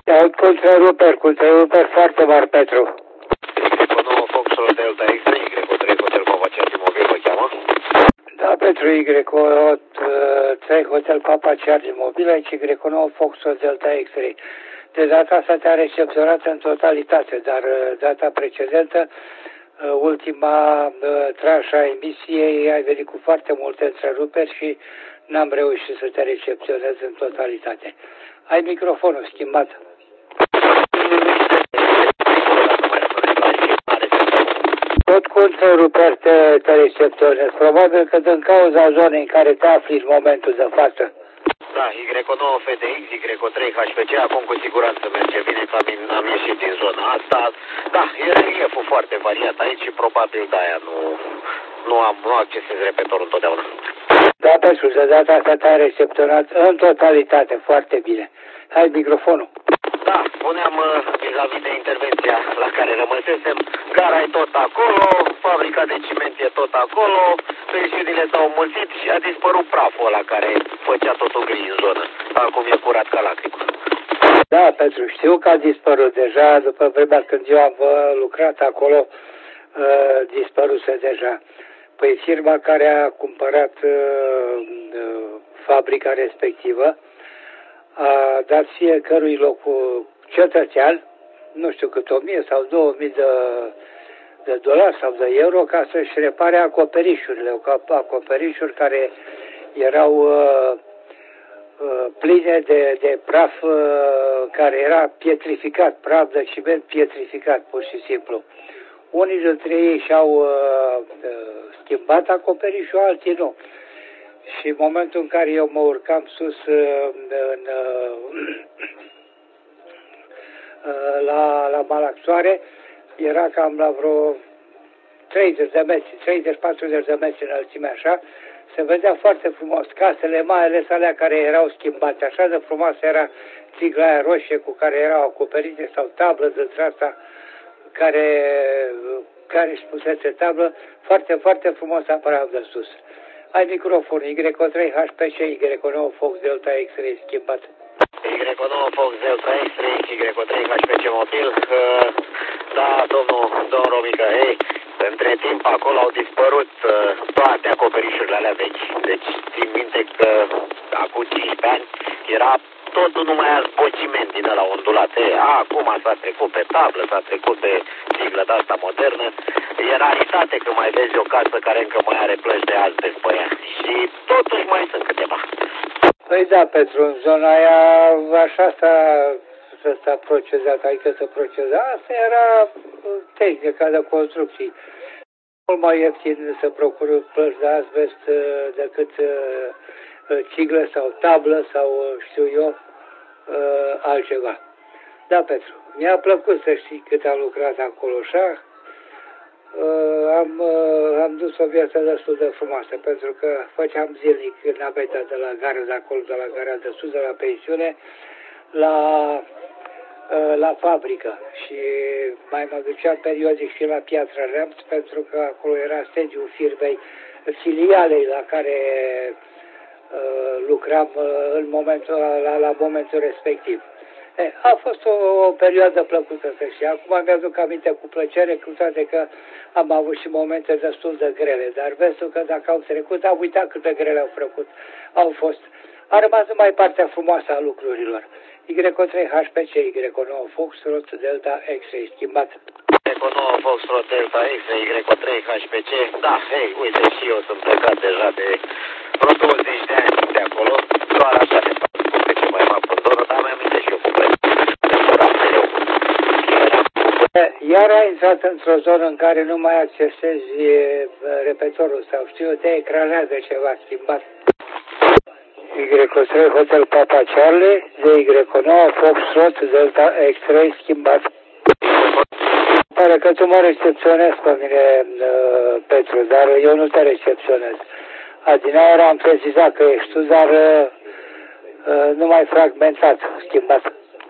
Aud cu întreruper foarte mari, Petru. Y9 Foxtrot Delta X-ray, Y3 Hotel Papa Charlie Mobil, vă cheamă? Da, Petru, Y3 Hotel Papa Charlie Mobil, aici Y9 Foxtrot Delta X-ray. De data asta te-a recepționat în totalitate, dar data precedentă, ultima tranșă a emisiei, ai venit cu foarte multe întreruperi și n-am reușit să te recepționez în totalitate. Ai microfonul schimbat. Tot cu întreruperi te recepționez. Probabil că din cauza zonei în care te afli în momentul de față. Da, Y9 FDX, Y3 HPC, acum cu siguranță merge bine, că am ieșit din zona asta. Da, e relieful foarte variat aici și probabil de-aia nu accesez repetorul întotdeauna. Da, Petru, de data asta te-ai recepționat în totalitate, foarte bine. Hai microfonul. Da, spuneam vis-a-vis de intervenția la care rămăsesem, gara e tot acolo, fabrica de ciment e tot acolo, pensiunile s-au mulțit și a dispărut praful ăla care făcea totul gri în zonă. Acum e curat ca lacrimă. Da, Petru, știu că a dispărut deja, după vremea când eu am lucrat acolo, dispăruse deja. Păi firma care a cumpărat fabrica respectivă a dat fiecărui cetățean, nu știu cât, 1000 sau 2000 de dolari sau de euro ca să-și repare acoperișurile, acoperișuri care erau pline de praf care era pietrificat, praf de ciment pietrificat, pur și simplu. Unii dintre ei și-au schimbat acoperișul, alții nu. Și în momentul în care eu mă urcam sus la Malaxoare, era cam la vreo 30 de metri, 30-40 de metri înălțime așa, se vedea foarte frumos casele, mai ales alea care erau schimbate, așa de frumoasă era țigla aia roșie cu care erau acoperite sau tablă dintre asta care își pusese tablă, foarte, foarte frumos apăreau de sus. Ai microfon, Y3 HPC, Y9 Fox Delta X-ray schimbat. Y9 Fox Delta X-ray, Y3 HPC mobil. Da, domnul Romică, hei, între timp acolo au dispărut toate acoperișurile alea vechi. Deci țin minte că acum 15 ani era totul numai albociment din ăla ondulat. Acum s-a trecut pe tablă, s-a trecut pe siglă de asta modernă. E raritate că mai vezi o casă care încă mai are plăci de azi de spăia. Și totuși mai sunt câteva. Păi da, Petru, în zona aia așa s-a procezat, adică se proceza. Asta era tehnica de construcții. Mult mai ieftin să procură plăci de azbest decât ciglă sau tablă sau știu eu altceva. Da, Petru, mi-a plăcut să știi cât am lucrat acolo așa. Am dus o viață destul de frumoasă, pentru că făceam zilnic naveta de la gară de acolo, de la gara de sus, de la pensiune, la fabrică. Și mai mă duceam periodic și la Piatra Neamț, pentru că acolo era sediul firmei, filialei la care lucram la momentul respectiv. A fost o perioadă plăcută, să știi. Acum mi-aduc aminte cu plăcere, cu toate că am avut și momente destul de grele. Dar vezi tu că dacă au trecut, am uitat cât de grele au fost. A rămas numai partea frumoasă a lucrurilor. Y3 HPC, Y9 Foxtrot Delta X-ray schimbat. Y9 Foxtrot Delta X-ray, Y3 HPC. Da, hei, uite, și eu sunt plecat deja de vreo 20 de ani de acolo. Doar așa ne fac cu ce mai am în zonă, dar mi-am aminte și eu cu plăci. Iar ai intrat într-o zonă în care nu mai accesezi repetorul sau știu, te ecranează ceva schimbat. Y3 Hotel Papa Charlie, de Y9 Foxtrot Delta X-ray schimbat. Pare că tu mă recepționezi pe mine, Petru, dar eu nu te recepționez. Adineaori am precizat că ești tu, dar numai fragmentat, schimbat.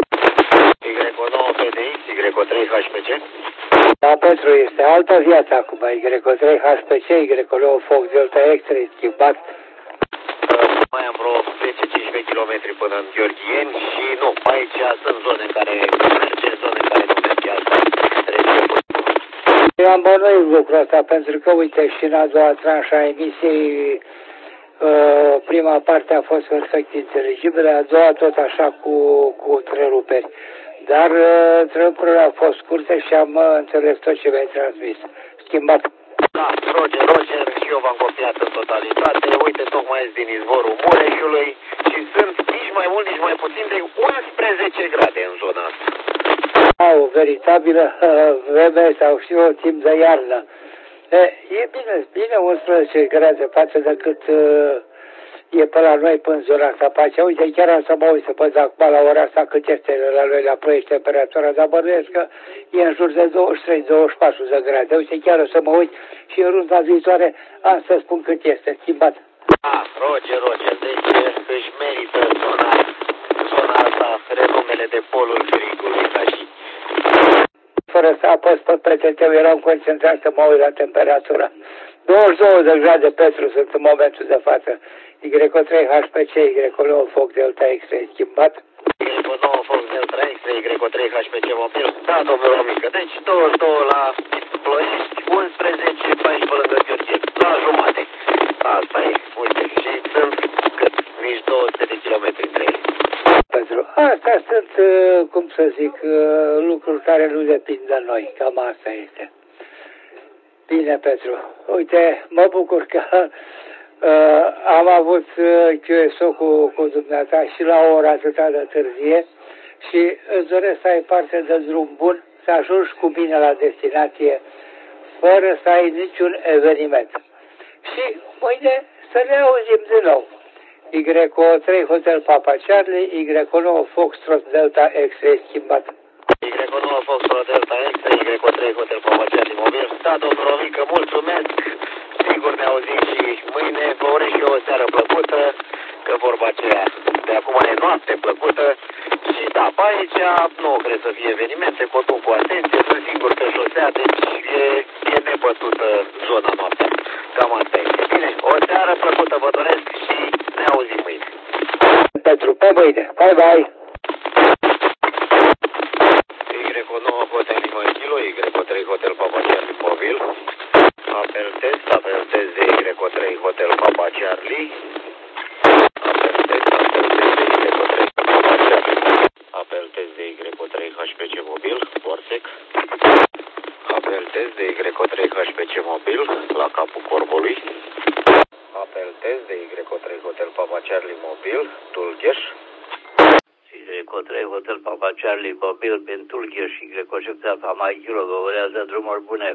Y9 FDX, Y3 HPC? Da, Petru, este altă viață acum. Y3 HPC, Y9 Fox Delta X-ray schimbat. Mai mai am vreo 10-15 km până în Gheorgheni și nu, aici sunt zone în care merge, zone în care nu merge asta. Eu am bănuit lucrul ăsta pentru că, uite, și în a doua tranșă a emisiei, prima parte a fost perfect inteligibilă, a doua tot așa cu întreruperi. Dar întreruperile au fost scurte și am înțeles tot ce mi-ai transmis. Schimbat. Da, Roger, și eu v-am copiat în totalitate. Uite, tocmai din izvorul Mureșului și sunt nici mai mult, nici mai puțin de 11 grade în zona asta. O veritabilă vreme sau și o timp de iarnă. E bine 11 grade față de cât e pe la noi până în zona asta pe aici. Uite, chiar am să mă uit să văd acum la ora asta cât este la noi la Ploiești temperatura, dar bănuiesc că e în jur de 23-24 de grade. Uite, chiar o să mă uit și în runda viitoare am să spun cât este. Schimbat. Roger, deci își merită zona asta renumele de polul frigului, ca și... Fără să apăs pe PTT-ul, eram concentrat să mă uit la temperatura. 22 de grade Petru sunt în momentul de față. Y3 HPC, Y9 foc Delta X-ray schimbat. Y9 foc Delta X-ray, Y3 HPC mobil. Da, domnul Romică, deci 22 la Ploiești, 11, 14 pe lângă Gheorgheni, la jumate. Asta e, uite, și sunt cât? Nici 200 de kilometri între ele. Pentru asta sunt, cum să zic, lucruri care nu depind de noi, cam asta este. Bine, Petru. Uite, mă bucur că am avut QSO cu dumneata și la o oră atâta de târzie și îți doresc să ai parte de drum bun, să ajungi cu bine la destinație, fără să ai niciun eveniment. Și mâine să ne auzim din nou. Y3 Hotel Papa Charlie, Y9 Foxtrot Delta X-ray schimbat. Y9 Foxtrot Delta X-ray, Y3 Hotel Papa Charlie mobil. Da, domnul Romică, mulțumesc. Sigur ne auzim și mâine. Vă urez și eu o seară plăcută, că vorba aceea de acum e noapte plăcută. Și da, pe aici nu cred să fie evenimente, conduc cu atenție, sunt singur pe șosea, deci e nebătută zona noaptea. Cam asta este. Bine, o seară plăcută vă doresc și ne auzim mâine. Petru, pe mâine. Bye, bye. Y9 Hotel Lima Kilo, Y3 Hotel Papa Charlie mobil. Apel test de Y3 Hotel Papa Charlie. Apel test de Y3 HPC mobil, Borsec. Apel test de Y3 HPC mobil, la capul corbului. Apel test de Y3 Hotel Papa Charlie mobil, Tulgheș. Y3 Hotel Papa Charlie mobil, pe Tulgheș, Y7 Alfa Mai Kilo, vă urează drumuri bune.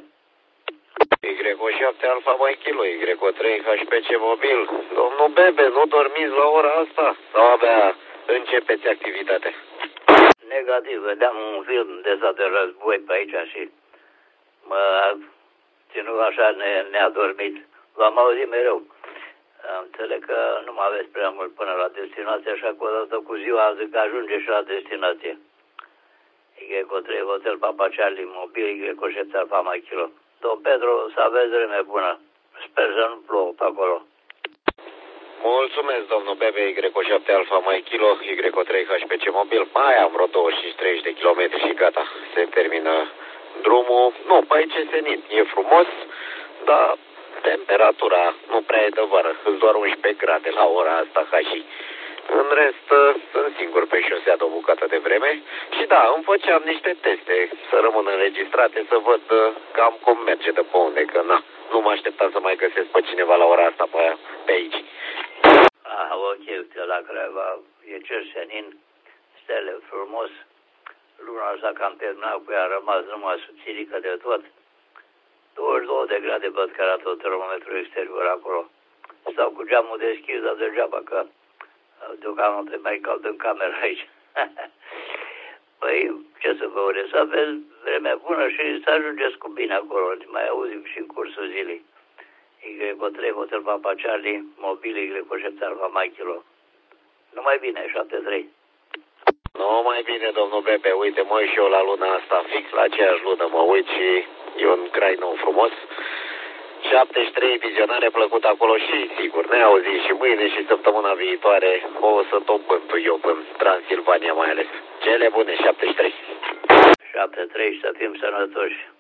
Y7 Alfa Mai Kilo, Y3 HPC mobil. Domnul Bebe, nu dormiți la ora asta? Sau abia începeți activitatea? Negativ, vedeam un film de ăsta de război pe aici și mă ținut așa neadormit. V-am auzit mereu. Înțeleg că nu mai aveți prea mult până la destinație, așa că odată cu ziua zic că ajunge și la destinație. Y3 Hotel Papa Charlie mobil, Y7 Alfa Mai Kilo. Domn Petru, să aveți vreme bună. Sper să nu plouă pe acolo. Mulțumesc, domnul Bebe, Y7 Alfa Mai Kilo, Y3 HPC mobil. Mai am vreo 25-30 de kilometri și gata. Se termină drumul. Nu, pe aici e senin. E frumos, dar temperatura nu prea e de vară. Sunt doar 11 grade la ora asta, ca și... În rest, sunt singur pe șosea de o bucată de vreme și da, îmi făceam niște teste să rămân înregistrate, să văd cam cum merge de pe unde, că na, nu mă așteptam să mai găsesc pe cineva la ora asta pe aici. Ok, uite, la Craiova e cer senin, stele frumos, luna asta cam terminat cu ea, a rămas numai subțirică de tot, 22 de grade văd că arată termometrul exterior acolo. Stau cu geamul deschis, dar degeaba că deocamdată e mai cald în cameră aici. Păi, ce să vă urez, să aveți vreme bună și să ajungeți cu bine acolo. Mai auzim și în cursul zilei. Y3 Hotel Papa Charlie, mobil Y7 Alfa Mai Kilo. Numai bine, 73. Nu mai bine, domnul Bebe, uite, mă uit și eu la luna asta, fix la aceeași lună mă uit și e un crai nou frumos. 73 vizionare plăcută acolo și, sigur, ne auzim și mâine și săptămâna viitoare o să tot bântui eu în Transilvania mai ales. Cele bune, 73. 73, să fim sănătoși.